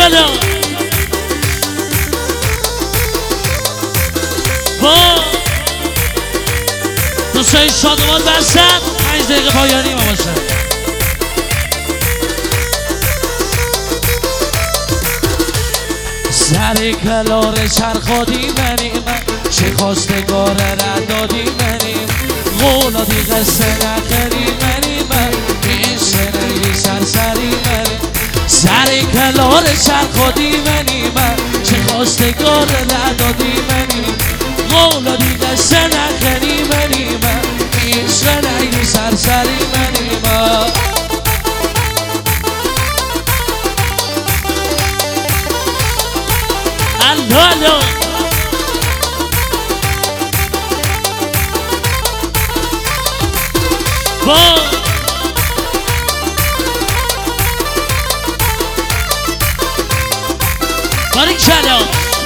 شلو با دوستای شادمان برسن 5 دقیقه پایانی ما باشه. سر کلار چرخادی منیم چه خواستگار ردادی منیم غولادی قصه نخری منیم این سنگی سرسری منیم سر کلار چرخادی منیم چه خواستگار ردادی منیم غولادی قصه نخری منیم این سنگی سرسری منیم الو با باریک شلو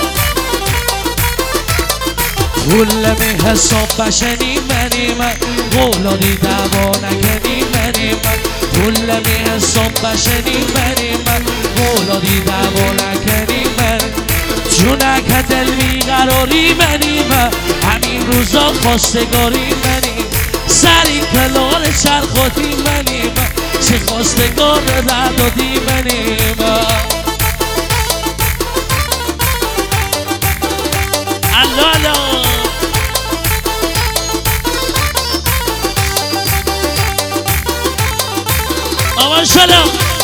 پول می حساب بشنی منیم غولادی دعوا نکنی منیم پول می حساب بشنی منیم غولادی دعوا نکنی منیم جونک دل بیقراری منیم همین روزا خواستگاری منیم سری کلار چرخادی منیم چه خواستگار ردادی منیم الو آمان شلو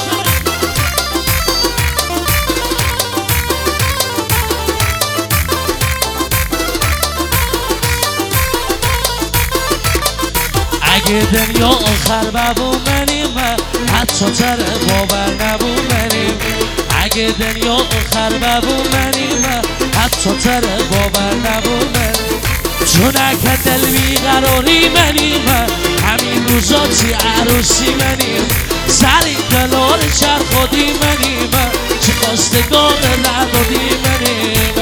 اگه دنیا آخر ببو منیم حتی تر باور نبو منیم اگه دنیا آخر ببو منیم حتی تر باور نبو منیم چونک دل بیقراری منیم همین روزا چی عروسی منیم سری کلار چرخادی منیم چه خواستگار ردادی منیم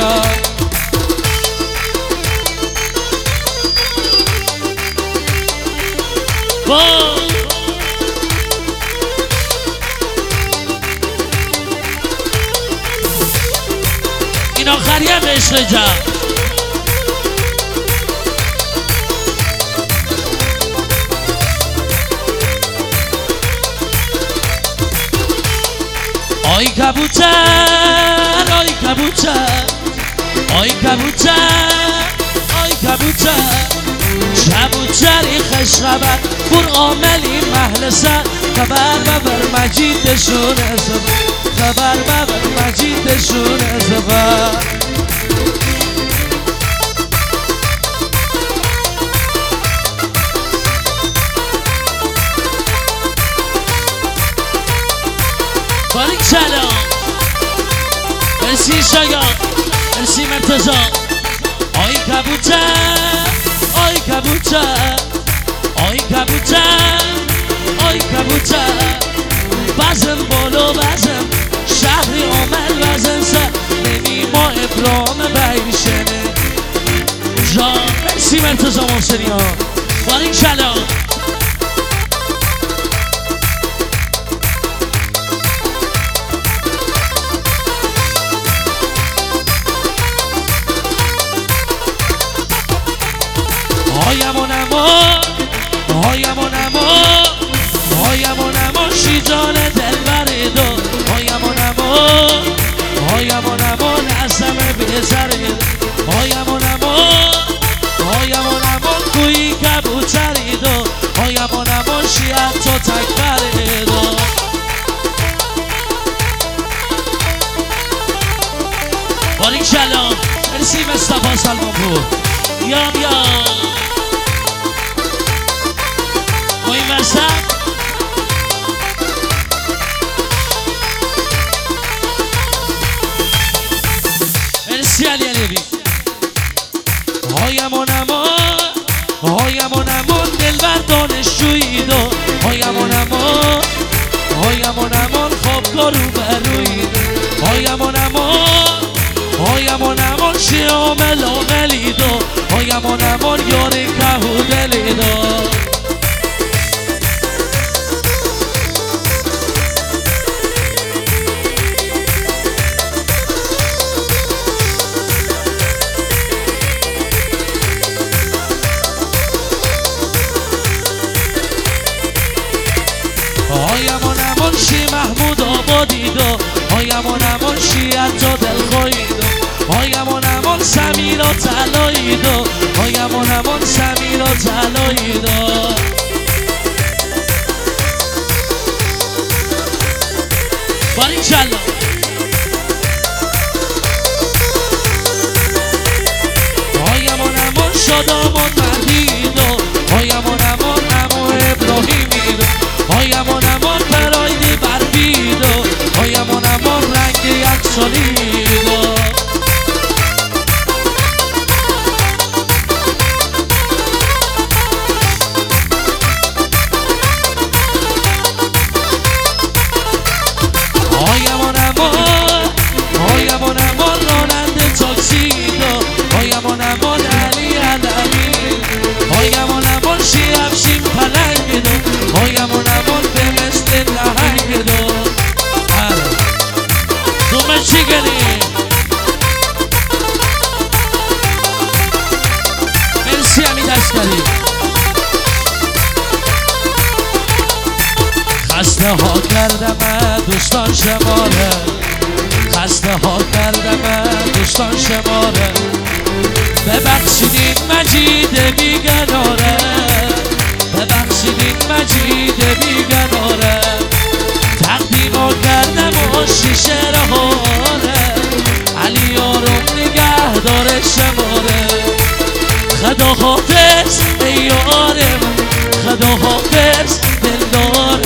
با این آخری هم عشق جا آی کبوتر آی کبوتر آی کبوتر آی کبوتر کبوتری خشخبر بر عاملی محل سر خبر ببر مجیدشون زبر خبر ببر مجیدشون زبر باریک سلام مرسی شایان مرسی مرتضی آی کبوتر آی کبوتر آی کبوتر آی کبوتر بزن بالا بزن شهری عامل بزن سر نمی ما ابرام بیشنه جان مرسی مرتضی محسنی ها باریک سلام هایمون شیجان دل بریدو هایمون نزم بزرید هایمون کوی کبوتریدو هایمون شیعت تو تک بریدو باریک شلام مرسی مصطفی سلمان پور یام مهم وسط مرسی علی علیوی هایمون دل بر دانشجویدو هایمون خوابگاه رو برویدو هایمون شیامل آملیدو هایمون یار کهو دلیدو آیم و نمانشی محمود آبادی دو آیم و نمانشی حتی دلخواهی دو آیم و نمان سمیر و تلایی دو آیم و نمان سمیر و تلایی دو باری چلا آیم و نمان شدام و مردی دو آیم و نمان امو ابراهیمی دو آیم و نمان برایدی بربی دو آیم و نمان رنگ یکسالی دو آیم و نمان راننده تاکسی دو آیم و نمان علی علمی آیم و نمان شیفشیم پلنگ دو آیم و نمان به مثل نهنگ دو دومه چی گلی مرسی همی دستگری خسته ها کردم دوستان شماره خسته ها کردم دوستان شماره ببخشیدین مجید بیگناره ببخشیدین مجید بیگناره تقدیما کردم و شیشه رهاره علی یارم نگه داره شماره خدا حافظ ای یار من خدا حافظ دلدار